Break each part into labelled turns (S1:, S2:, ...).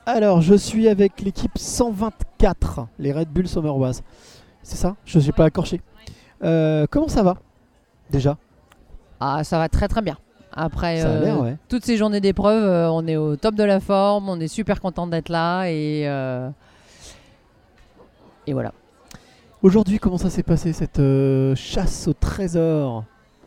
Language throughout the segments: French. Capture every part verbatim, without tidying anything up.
S1: Alors, je suis avec l'équipe cent vingt-quatre, les Red Bull Summeroise. C'est ça? Je n'ai pas accorché. Euh, comment ça va déjà?
S2: Ah, ça va très très bien. Après
S1: Ça a
S2: euh,
S1: l'air, ouais.
S2: toutes ces journées d'épreuve, euh, on est au top de la forme, on est super content d'être là et, euh, et voilà.
S1: Aujourd'hui, comment ça s'est passé cette euh, chasse au trésor?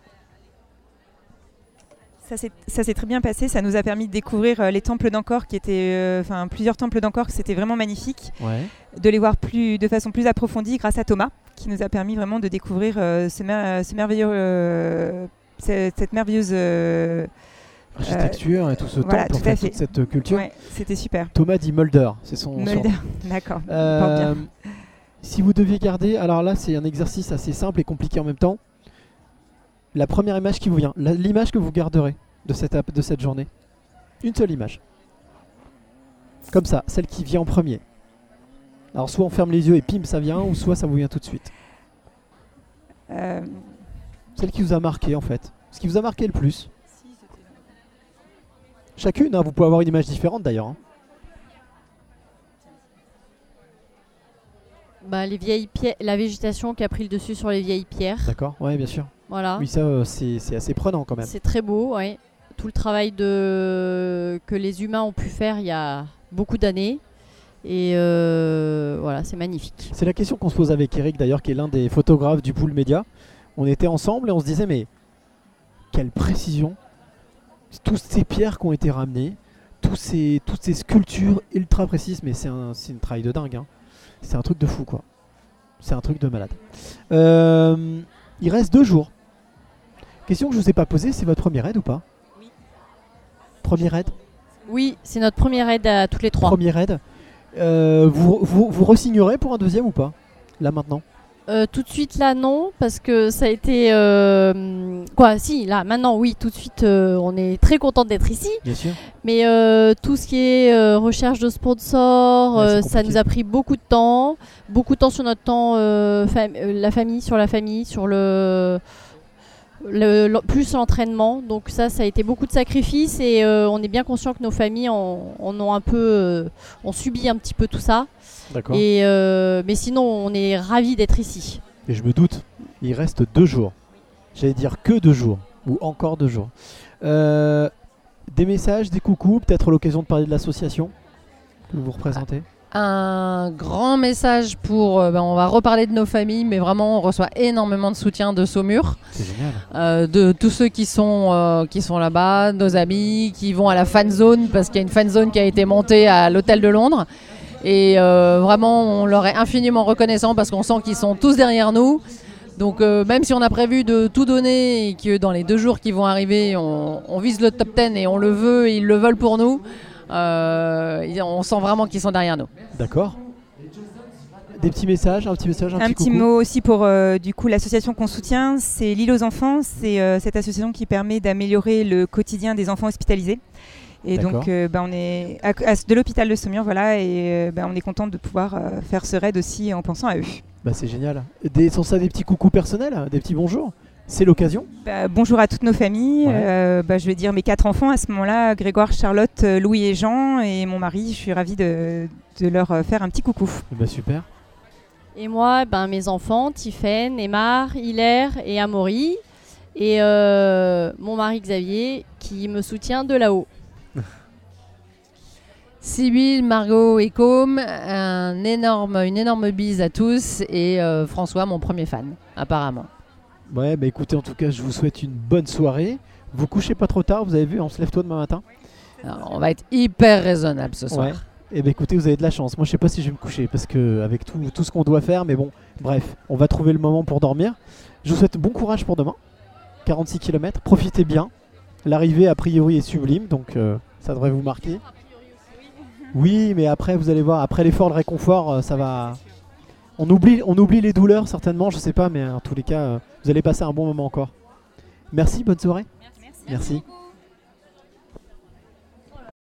S3: Ça s'est, ça s'est très bien passé, ça nous a permis de découvrir euh, les temples d'Angkor qui étaient, enfin euh, plusieurs temples d'Angkor, c'était vraiment magnifique,
S1: Ouais.
S3: de les voir plus, de façon plus approfondie grâce à Thomas, qui nous a permis vraiment de découvrir euh, ce, mer- ce merveilleux, euh, cette, cette merveilleuse euh,
S1: Architecture et tout ce
S3: voilà,
S1: temple,
S3: tout
S1: en fait,
S3: à fait.
S1: toute cette euh, culture.
S3: Ouais, c'était super.
S1: Thomas dit Mulder, c'est son
S3: Mulder,
S1: surnom.
S3: d'accord.
S1: Euh,
S3: Porte bien.
S1: si vous deviez garder, alors là c'est un exercice assez simple et compliqué en même temps. La première image qui vous vient, la- l'image que vous garderez de cette, ap- de cette journée. Une seule image. Comme ça, celle qui vient en premier. Alors soit on ferme les yeux et pim ça vient, ou soit ça vous vient tout de suite.
S3: Euh,
S1: Celle qui vous a marqué en fait. Ce qui vous a marqué le plus. Chacune, hein, vous pouvez avoir une image différente d'ailleurs. hein.
S4: Bah, les vieilles pierres, la végétation qui a pris le dessus sur les vieilles pierres.
S1: D'accord, ouais bien sûr.
S4: Voilà.
S1: Oui ça euh, c'est c'est assez prenant quand même.
S4: C'est très beau, ouais. Tout le travail de... que les humains ont pu faire il y a beaucoup d'années. Et euh, voilà, c'est magnifique.
S1: C'est la question qu'on se pose avec Eric d'ailleurs, qui est l'un des photographes du Pool Média. On était ensemble et on se disait mais quelle précision. Toutes ces pierres qui ont été ramenées, tous ces, toutes ces sculptures ultra précises, mais c'est un, c'est une travail de dingue. hein. C'est un truc de fou quoi. C'est un truc de malade. Euh, il reste deux jours. Question que je ne vous ai pas posée, c'est votre premier raid ou pas?
S4: Oui.
S1: Premier raid
S4: Oui, c'est notre première aide à toutes les trois.
S1: Premier raid. Euh, vous, vous, vous re-signerez pour un deuxième ou pas? Là maintenant?
S4: Euh, tout de suite là non, parce que ça a été... euh, quoi, si, là, maintenant oui, tout de suite euh, on est très content d'être ici.
S1: Bien sûr.
S4: Mais euh, tout ce qui est euh, recherche de sponsors,
S1: Ouais, c'est
S4: euh, ça
S1: compliqué.
S4: nous a pris beaucoup de temps. Beaucoup de temps sur notre temps, euh, fam- euh, la famille, sur la famille, sur le... Le, le- plus l'entraînement, donc ça ça a été beaucoup de sacrifices et euh, on est bien conscient que nos familles ont, en ont un peu euh, ont subi un petit peu tout ça.
S1: D'accord.
S4: Et euh, mais sinon on est ravis d'être ici.
S1: Et je me doute, il reste deux jours. J'allais dire que deux jours, ou encore deux jours. Euh, des messages, des coucous, peut-être l'occasion de parler de l'association que vous représentez.
S2: Un grand message pour, euh, ben, on va reparler de nos familles, mais vraiment on reçoit énormément de soutien de Saumur,
S1: C'est génial.
S2: euh, de tous ceux qui sont, euh, qui sont là-bas, nos amis, qui vont à la fan zone, parce qu'il y a une fan zone qui a été montée à l'hôtel de Londres. Et euh, vraiment on leur est infiniment reconnaissant parce qu'on sent qu'ils sont tous derrière nous. Donc euh, même si on a prévu de tout donner et que dans les deux jours qui vont arriver, on, on vise le top dix et on le veut et ils le veulent pour nous, euh, on sent vraiment qu'ils sont derrière nous.
S1: D'accord. Des petits messages, un petit message, un,
S3: Un
S1: petit,
S3: petit
S1: coucou.
S3: mot aussi pour euh, du coup l'association qu'on soutient, c'est l'île aux enfants. C'est euh, cette association qui permet d'améliorer le quotidien des enfants hospitalisés. Et
S1: D'accord.
S3: donc euh, bah, on est à, à- de l'hôpital de Saumur, voilà, et euh, bah, on est content de pouvoir euh, faire ce raid aussi en pensant à eux.
S1: Bah c'est génial. Des, sont ça des petits coucous personnels, des petits bonjours? C'est l'occasion.
S3: Bah, bonjour à toutes nos familles.
S1: Ouais.
S3: Euh, bah, je vais dire mes quatre enfants à ce moment-là, Grégoire, Charlotte, euh, Louis et Jean, et mon mari. Je suis ravie de, de leur euh, faire un petit coucou.
S1: Bah super.
S4: Et moi, ben, mes enfants, Tiffaine, Emar, Hilaire et Amaury. Et euh, mon mari Xavier qui me soutient de là-haut.
S2: Sibylle, Margot et Com, un énorme, une énorme bise à tous et euh, François, mon premier fan, apparemment.
S1: Ouais, bah écoutez, en tout cas, je vous souhaite une bonne soirée. Vous couchez pas trop tard, vous avez vu, on se lève tôt demain matin.
S2: Alors, on va être hyper raisonnable ce soir.
S1: Ouais. Et bah écoutez, vous avez de la chance. Moi, je sais pas si je vais me coucher parce que avec tout, tout ce qu'on doit faire, mais bon, bref, on va trouver le moment pour dormir. Je vous souhaite bon courage pour demain. quarante-six kilomètres, profitez bien. L'arrivée, a priori, est sublime, donc euh, ça devrait vous marquer. Oui, mais après, vous allez voir, après l'effort, le réconfort, euh, ça va. On oublie, on oublie les douleurs, certainement, je sais pas, mais en tous les cas, euh, vous allez passer un bon moment encore. Merci, bonne soirée. Merci. Merci.